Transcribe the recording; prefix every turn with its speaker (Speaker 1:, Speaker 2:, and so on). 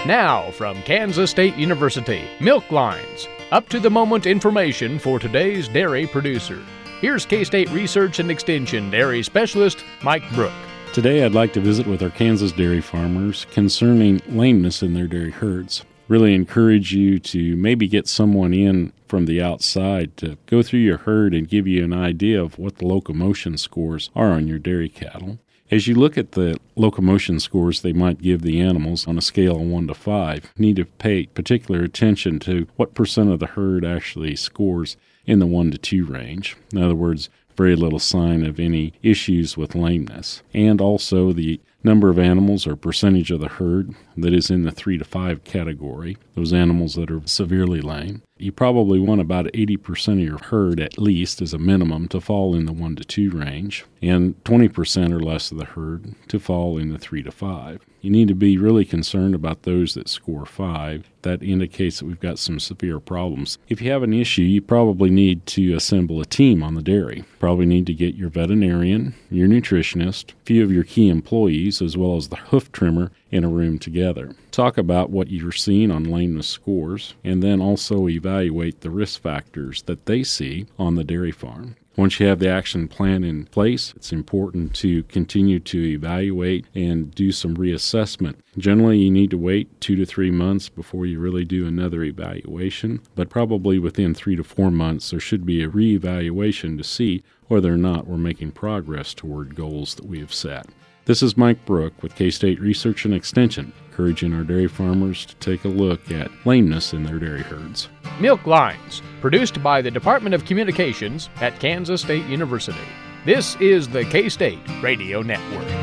Speaker 1: Now, from Kansas State University, Milk Lines, up-to-the-moment information for today's dairy producer. Here's K-State Research and Extension Dairy Specialist Mike Brook.
Speaker 2: Today I'd like to visit with our Kansas dairy farmers concerning lameness in their dairy herds. Really encourage you to maybe get someone in from the outside to go through your herd and give you an idea of what the locomotion scores are on your dairy cattle. As you look at the locomotion scores they might give the animals on a scale of 1 to 5, you need to pay particular attention to what percent of the herd actually scores in the 1 to 2 range. In other words, very little sign of any issues with lameness. And also the number of animals or percentage of the herd that is in the 3 to 5 category, those animals that are severely lame. You probably want about 80% of your herd at least as a minimum to fall in the 1 to 2 range, and 20% or less of the herd to fall in the 3 to 5. You need to be really concerned about those that score 5. That indicates that we've got some severe problems. If you have an issue, you probably need to assemble a team on the dairy. Probably need to get your veterinarian, your nutritionist, a few of your key employees, as well as the hoof trimmer in a room together. Talk about what you're seeing on lameness scores, and then also evaluate the risk factors that they see on the dairy farm. Once you have the action plan in place, it's important to continue to evaluate and do some reassessment. Generally, you need to wait 2 to 3 months before you really do another evaluation, but probably within 3 to 4 months, there should be a reevaluation to see whether or not we're making progress toward goals that we have set. This is Mike Brook with K-State Research and Extension, encouraging our dairy farmers to take a look at lameness in their dairy herds.
Speaker 1: Milk Lines, produced by the Department of Communications at Kansas State University. This is the K-State Radio Network.